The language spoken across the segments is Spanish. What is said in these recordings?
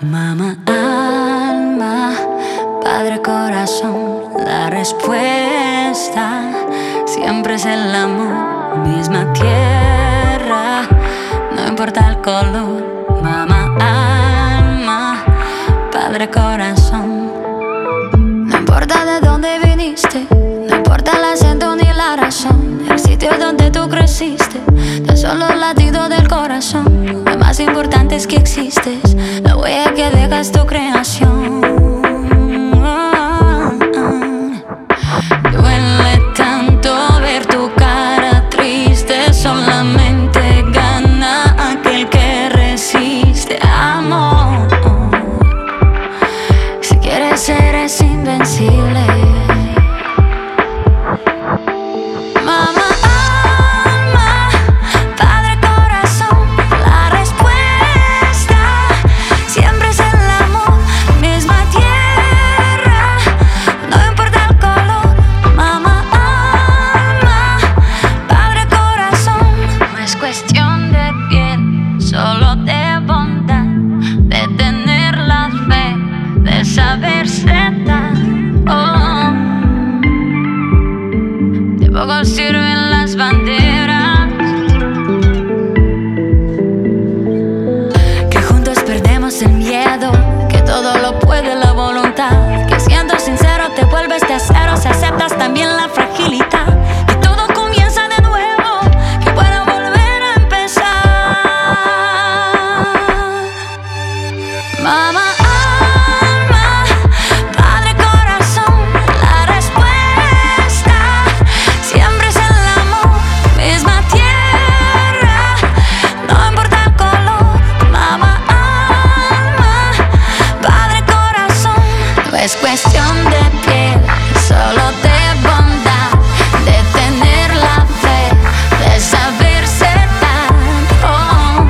Mamá alma, padre corazón, la respuesta siempre es el amor. Misma tierra, no importa el color. Mamá alma, padre corazón. No importa de dónde viniste, no importa el acento ni la razón, el sitio donde tú creciste, tan solo el latido del corazón. Lo más importante es que existes, la huella que dejas tu creación. Duele tanto ver tu cara triste, solamente gana aquel que resiste. Amor, si quieres ser es invencible. Mamá alma, padre corazón, la respuesta siempre es el amor. Misma tierra, no importa el color. Mamá alma, padre corazón. No es cuestión de piel, solo de bondad, de tener la fe, de saber ser. De poco sirven las banderas, que juntos perdemos el miedo, que todo lo puede la voluntad, que siendo sincero te vuelves de acero si aceptas también la fragilidad, que todo comienza de nuevo, que puedo volver a empezar. Mamá es cuestión de piel, solo de bondad, de tener la fe, de saber ser tan.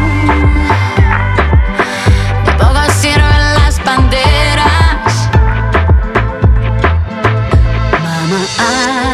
De poco sirven las banderas. Mamá